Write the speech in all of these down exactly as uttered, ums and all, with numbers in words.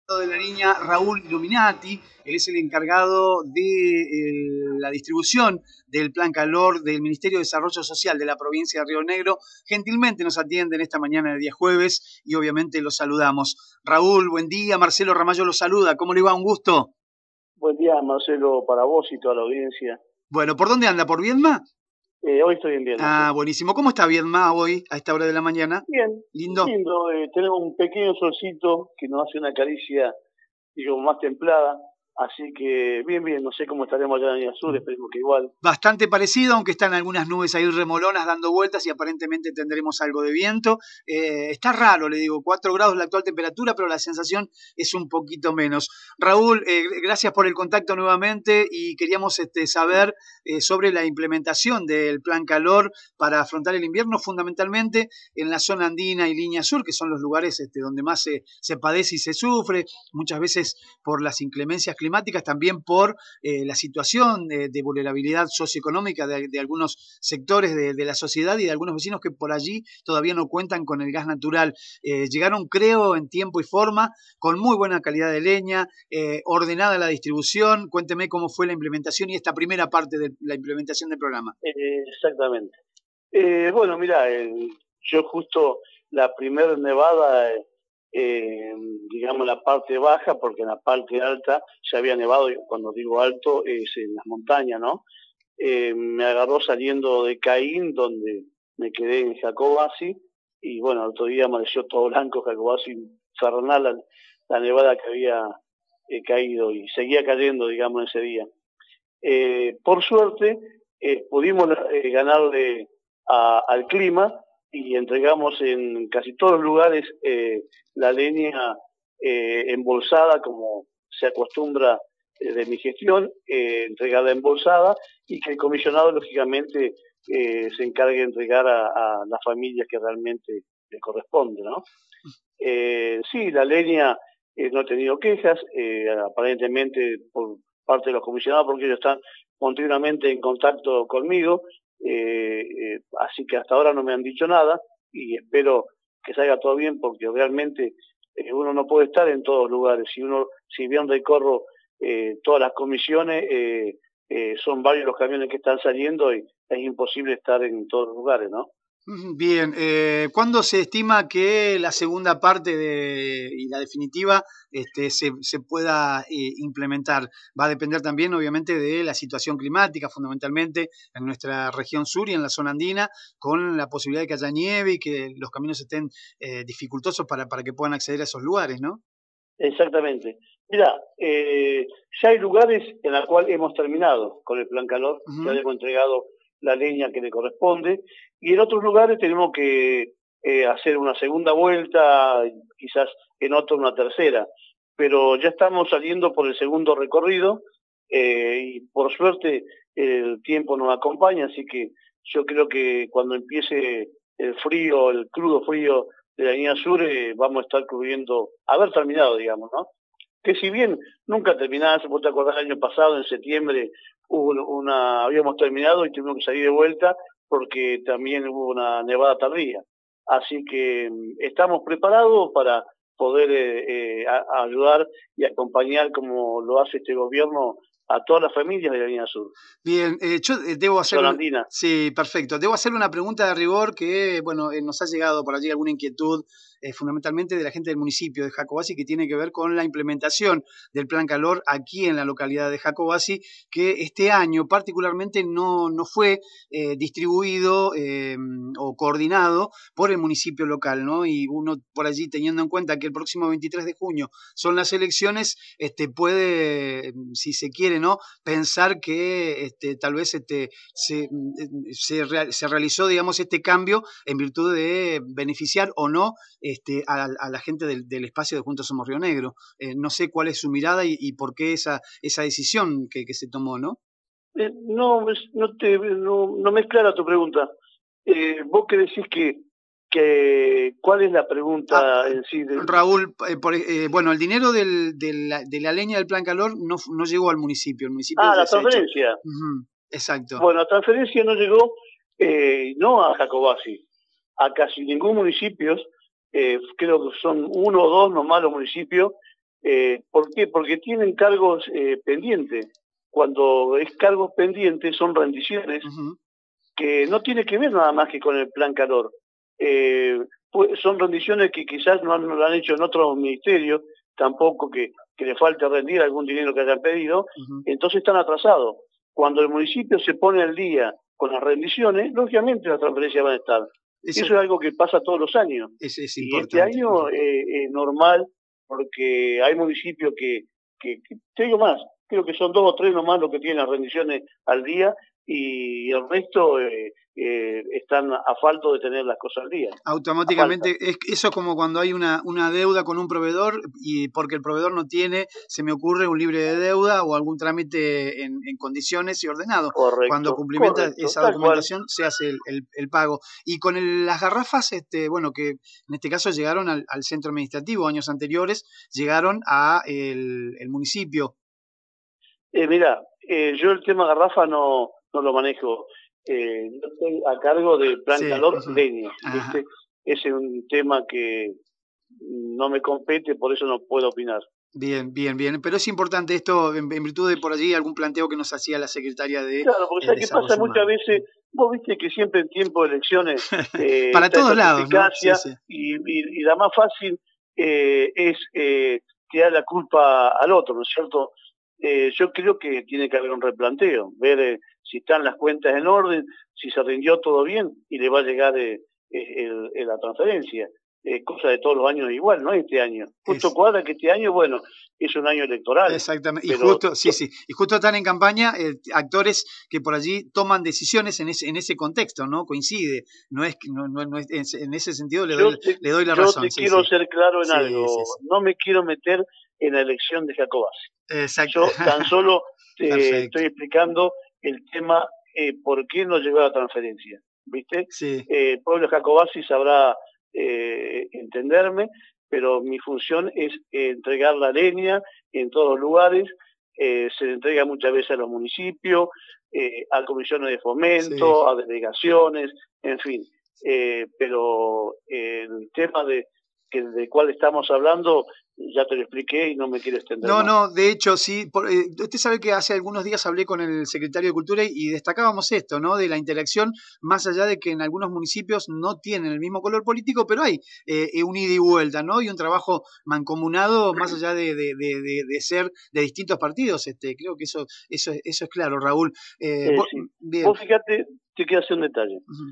de la línea Raúl Illuminati, él es el encargado de eh, la distribución del Plan Calor del Ministerio de Desarrollo Social de la provincia de Río Negro. Gentilmente nos atiende en esta mañana de día jueves y obviamente lo saludamos. Raúl, buen día, Marcelo Ramallo lo saluda, ¿cómo le va? Un gusto. Buen día, Marcelo, para vos y toda la audiencia. Bueno, ¿por dónde anda? ¿Por Viedma? Eh, hoy estoy en Viedma, sí. Ah, buenísimo. ¿Cómo está Viedma hoy, a esta hora de la mañana? Bien, ¿Lindo? lindo. Eh, tenemos un pequeño solcito que nos hace una caricia, digo, más templada. Así que bien, bien. No sé cómo estaremos allá en el sur, esperemos que igual. Bastante parecido, aunque están algunas nubes ahí remolonas dando vueltas y aparentemente tendremos algo de viento. Eh, está raro, le digo, cuatro grados la actual temperatura, pero la sensación es un poquito menos. Raúl, eh, gracias por el contacto nuevamente y queríamos este, saber eh, sobre la implementación del Plan Calor para afrontar el invierno, fundamentalmente en la zona andina y línea sur, que son los lugares este, donde más se, se padece y se sufre, muchas veces por las inclemencias climáticas, también por eh, la situación de, de vulnerabilidad socioeconómica de, de algunos sectores de, de la sociedad y de algunos vecinos que por allí todavía no cuentan con el gas natural. Eh, llegaron, creo, en tiempo y forma, con muy buena calidad de leña, eh, ordenada la distribución. Cuénteme cómo fue la implementación y esta primera parte de la implementación del programa. Eh, exactamente. Eh, bueno, mira, eh, yo justo la primer nevada, eh, digamos la parte baja, porque en la parte alta se había nevado, y cuando digo alto es en las montañas, ¿no? Eh, me agarró saliendo de Caín, donde me quedé en Jacobasi, y bueno, el otro día amaneció todo blanco Jacobasi, infernal la, la nevada que había eh, caído, y seguía cayendo, digamos, ese día. Eh, por suerte, eh, pudimos eh, ganarle a, al clima y entregamos en casi todos los lugares eh, la leña eh, embolsada, como se acostumbra eh, de mi gestión, eh, entregada embolsada, y que el comisionado, lógicamente, eh, se encargue de entregar a, a las familias que realmente le corresponde, ¿no? Eh, sí, la leña eh, no ha tenido quejas, eh, aparentemente por parte de los comisionados, porque ellos están continuamente en contacto conmigo, eh, eh, así que hasta ahora no me han dicho nada y espero que salga todo bien, porque realmente eh, uno no puede estar en todos lugares. Si uno, si bien recorro eh, todas las comisiones, eh, eh, son varios los camiones que están saliendo y es imposible estar en todos los lugares, ¿no? Bien, eh, ¿cuándo se estima que la segunda parte de, y la definitiva este, se, se pueda eh, implementar? Va a depender también, obviamente, de la situación climática, fundamentalmente en nuestra región sur y en la zona andina, con la posibilidad de que haya nieve y que los caminos estén eh, dificultosos para, para que puedan acceder a esos lugares, ¿no? Exactamente. Mira, eh, ya hay lugares en los cuales hemos terminado con el Plan Calor, uh-huh. Ya hemos entregado la leña que le corresponde, y en otros lugares tenemos que eh, hacer una segunda vuelta, quizás en otro una tercera, pero ya estamos saliendo por el segundo recorrido, eh, y por suerte el tiempo nos acompaña, así que yo creo que cuando empiece el frío, el crudo frío de la línea sur, eh, vamos a estar cubriendo, haber terminado, digamos, ¿no? Que si bien nunca terminaba, se puede acordar el año pasado, en septiembre, hubo una, habíamos terminado y tuvimos que salir de vuelta porque también hubo una nevada tardía. Así que estamos preparados para poder eh, eh, a, a ayudar y acompañar, como lo hace este gobierno, a todas las familias de la línea sur. Bien, eh, yo debo hacer... Sí, perfecto. Debo hacer una pregunta de rigor que, bueno, eh, nos ha llegado por allí alguna inquietud, eh, fundamentalmente de la gente del municipio de Jacobasi, que tiene que ver con la implementación del Plan Calor aquí en la localidad de Jacobasi, que este año particularmente no, no fue eh, distribuido eh, o coordinado por el municipio local, ¿no? Y uno por allí, teniendo en cuenta que el próximo veintitrés de junio son las elecciones, este, puede, si se quiere, ¿no?, pensar que este, tal vez este, se, se, se realizó, digamos, este cambio en virtud de beneficiar o no este, a, a la gente del, del espacio de Juntos Somos Río Negro. Eh, no sé cuál es su mirada y, y por qué esa, esa decisión que, que se tomó, ¿no? Eh, no, no, te, no, no me es clara tu pregunta. Eh, vos que decís que que ¿cuál es la pregunta ah, en sí? De... Raúl, eh, por, eh, bueno, el dinero del, de, la, de la leña del Plan Calor no, no llegó al municipio. El municipio ah, la transferencia. Uh-huh, exacto. Bueno, la transferencia no llegó, eh, no a Jacobasi, a casi ningún municipio, eh, creo que son uno o dos nomás los municipios Eh, ¿Por qué? Porque tienen cargos eh, pendientes. Cuando es cargos pendientes son rendiciones Uh-huh. que no tiene que ver nada más que con el plan calor. Eh, pues son rendiciones que quizás no, han, no lo han hecho en otros ministerios, tampoco que, que le falte rendir algún dinero que hayan pedido, Uh-huh. entonces están atrasados. Cuando el municipio se pone al día con las rendiciones, lógicamente las transferencias van a estar. Eso Eso es algo que pasa todos los años. es, es Y este importante. año eh, es normal porque hay municipios que, que, que, te digo más, creo que son dos o tres nomás los que tienen las rendiciones al día y el resto eh, eh, están a falto de tener las cosas al día. Automáticamente, es, eso es como cuando hay una, una deuda con un proveedor y porque el proveedor no tiene, se me ocurre, un libre de deuda o algún trámite en, en condiciones y ordenado. Cuando Correcto, cumplimenta correcto, esa tal cual. documentación se hace el, el, el pago. Y con el, las garrafas, este, bueno, que en este caso llegaron al, al centro administrativo, años anteriores llegaron a el, el municipio. Eh, mira, eh, yo el tema garrafa no, no lo manejo. Eh, yo estoy a cargo del plan Sí. calor Uh-huh. leña, ¿viste? Ese es un tema que no me compete, por eso no puedo opinar. Bien, bien, bien. Pero es importante esto en, en virtud de por allí algún planteo que nos hacía la secretaria de Claro, porque eh, ¿sabes qué pasa? Desarrollo Muchas Humano. veces, vos viste que siempre en tiempo de elecciones eh, Para está todos esta lados, ¿no? Sí, suspicacia sí. y, y, y la más fácil eh, es eh, tirar la culpa al otro, ¿no es cierto? Eh, yo creo que tiene que haber un replanteo, ver eh, si están las cuentas en orden, si se rindió todo bien y le va a llegar eh, el, el, la transferencia. Eh, cosa de todos los años igual, no este año. Justo Es, cuadra que este año, bueno, es un año electoral. exactamente. Y Pero justo, sí, sí. Y justo están en campaña eh, actores que por allí toman decisiones en ese, en ese contexto, ¿no? Coincide. No es que no, no, no es, en ese sentido le Yo doy, te, le doy la yo razón, te sí, quiero sí. ser claro en Sí, sí, algo. sí. No me quiero meter en la elección de Jacobasi. Exacto. Yo tan solo te Perfecto. estoy explicando el tema eh, por qué no llegó la transferencia. ¿Viste? Sí. Eh, el pueblo de Jacobasi sabrá eh, entenderme, pero mi función es eh, entregar la leña en todos los lugares. Eh, se le entrega muchas veces a los municipios, eh, a comisiones de fomento, Sí. a delegaciones, en fin. Eh, pero eh, el tema de que del cual estamos hablando ya te lo expliqué y no me quiero extender No, más. no, de hecho, sí. Por, eh, usted sabe que hace algunos días hablé con el secretario de Cultura y, y destacábamos esto, ¿no? De la interacción, más allá de que en algunos municipios no tienen el mismo color político, pero hay eh, un ida y vuelta, ¿no? Y un trabajo mancomunado, más allá de, de, de, de, de ser de distintos partidos. Este, creo que eso, eso, eso es claro, Raúl. Eh, Eh, vos, sí. bien. Vos fíjate, te quiero hacer un detalle. Uh-huh.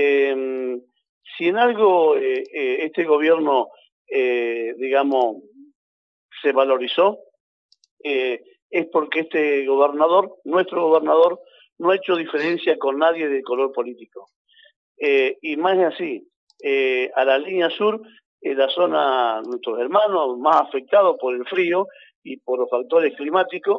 Eh, si en algo eh, eh, este gobierno, eh, digamos, se valorizó, eh, es porque este gobernador, nuestro gobernador, no ha hecho diferencia con nadie de color político. Eh, y más es así, eh, a la línea sur, en la zona, nuestros hermanos más afectados por el frío y por los factores climáticos,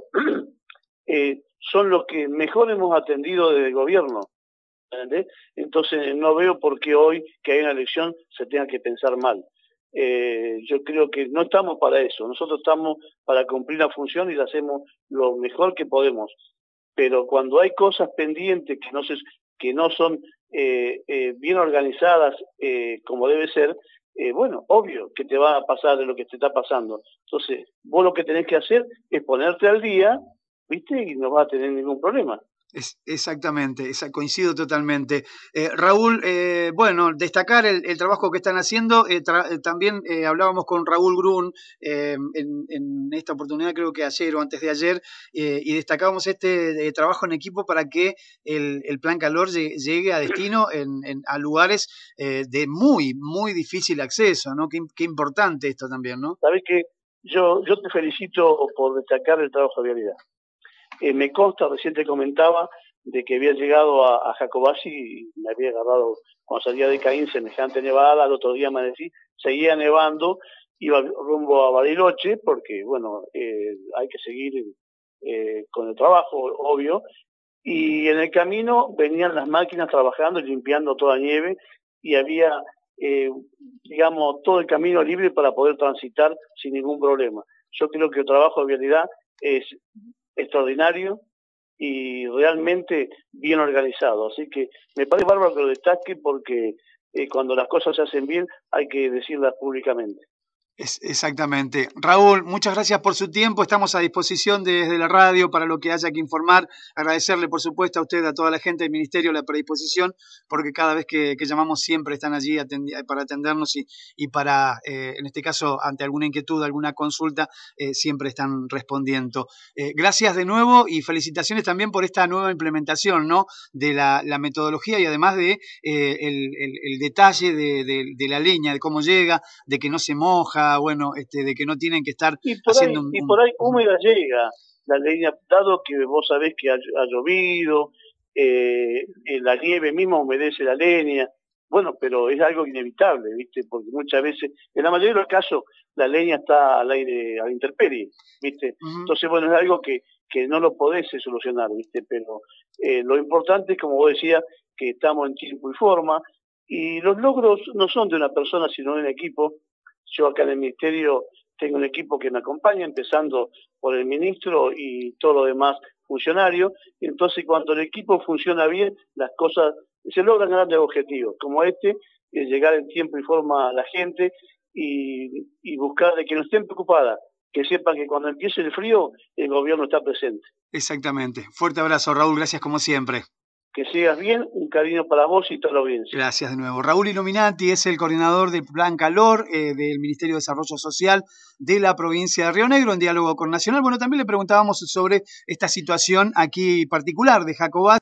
eh, son los que mejor hemos atendido desde el gobierno. ¿Entendés? Entonces no veo por qué hoy que hay una elección se tenga que pensar mal. Eh, yo creo que no estamos para eso, nosotros estamos para cumplir la función y la hacemos lo mejor que podemos. Pero cuando hay cosas pendientes que no, se, que no son eh, eh, bien organizadas eh, como debe ser, eh, bueno, obvio que te va a pasar de lo que te está pasando. Entonces, vos lo que tenés que hacer es ponerte al día, ¿viste? Y no vas a tener ningún problema. Es, exactamente, esa, coincido totalmente. Eh, Raúl, eh, bueno, destacar el, el, trabajo que están haciendo. Eh, tra eh, también eh, hablábamos con Raúl Grun eh, en, en, esta oportunidad, creo que ayer o antes de ayer, eh, y destacábamos este eh, trabajo en equipo para que el, el plan calor llegue, llegue a destino en, en, a lugares eh, de muy, muy difícil acceso, ¿no? Qué, qué importante esto también, ¿no? Sabés que yo, yo te felicito por destacar el trabajo de vialidad. Eh, me consta, recién te comentaba, de que había llegado a, a Jacobasi y me había agarrado cuando salía de Caín semejante nevada, al otro día me decía, seguía nevando, iba rumbo a Bariloche, porque bueno, eh, hay que seguir eh, con el trabajo, obvio, y en el camino venían las máquinas trabajando y limpiando toda nieve, y había, eh, digamos, todo el camino libre para poder transitar sin ningún problema. Yo creo que el trabajo de vialidad es extraordinario y realmente bien organizado. Así que me parece bárbaro que lo destaque porque eh, cuando las cosas se hacen bien hay que decirlas públicamente. Es, exactamente. Raúl, muchas gracias por su tiempo. Estamos a disposición desde la radio para lo que haya que informar. Agradecerle, por supuesto, a usted, a toda la gente del Ministerio, la predisposición, porque cada vez que, que llamamos siempre están allí atendi para atendernos y, y para, eh, en este caso, ante alguna inquietud, alguna consulta, eh, siempre están respondiendo. Eh, gracias de nuevo y felicitaciones también por esta nueva implementación, ¿no?, de la, la metodología y además de eh, el, el, el detalle de, de, de la leña, de cómo llega, de que no se moja, bueno, este, de que no tienen que estar y por haciendo ahí, un, y un, por ahí un... húmeda llega la leña, dado que vos sabés que ha, ha llovido, eh, la nieve misma humedece la leña, bueno, pero es algo inevitable, ¿viste? Porque muchas veces, en la mayoría de los casos, la leña está al aire, a la intemperie, ¿viste? Uh-huh. Entonces, bueno, es algo que, que no lo podés solucionar, ¿viste? Pero eh, lo importante es, como vos decías, que estamos en tiempo y forma, y los logros no son de una persona, sino de un equipo. Yo acá en el Ministerio tengo un equipo que me acompaña, empezando por el ministro y todos los demás funcionarios. Entonces, cuando el equipo funciona bien, las cosas se logran grandes objetivos, como este, es llegar en tiempo y forma a la gente y, y buscar de que no estén preocupadas, que sepan que cuando empiece el frío, el gobierno está presente. Exactamente. Fuerte abrazo, Raúl. Gracias como siempre. Que sigas bien, un cariño para vos y toda la audiencia. Gracias de nuevo. Raúl Illuminati es el coordinador del Plan Calor eh, del Ministerio de Desarrollo Social de la provincia de Río Negro, en diálogo con Nacional. Bueno, también le preguntábamos sobre esta situación aquí particular de Jacobás.